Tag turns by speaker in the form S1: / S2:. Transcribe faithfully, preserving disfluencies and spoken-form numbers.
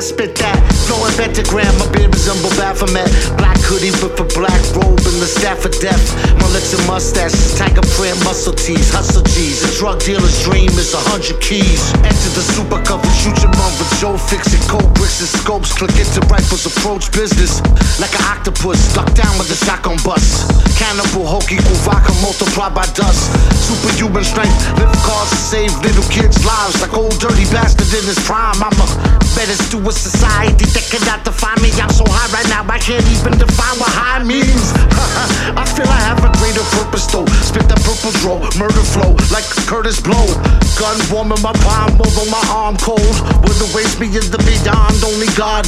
S1: I spit that. Flowing pentagram, my beard resemble Baphomet. Black hoodie with a black robe and the staff of death. My lips and mustaches, tiger print muscle tees, hustle G's. A drug dealer's dream is a hundred keys. Enter the super cover, shoot your mom with Joe fixing cold bricks and scopes. Click into rifles, approach business like an octopus, stuck down with a shotgun bus. Cannibal, hokey, vodka, multiplied by dust. Superhuman strength, lift cars to save little kids' lives. Like old dirty bastard in his prime. I'm a menace to a society that cannot define me. I'm so high right now, I can't even define what high means. I feel I have a greater purpose though. Spit that purple draw, murder flow like Curtis Blow. Gun warm in my palm, although my arm cold. Will the waste me in the beyond, only God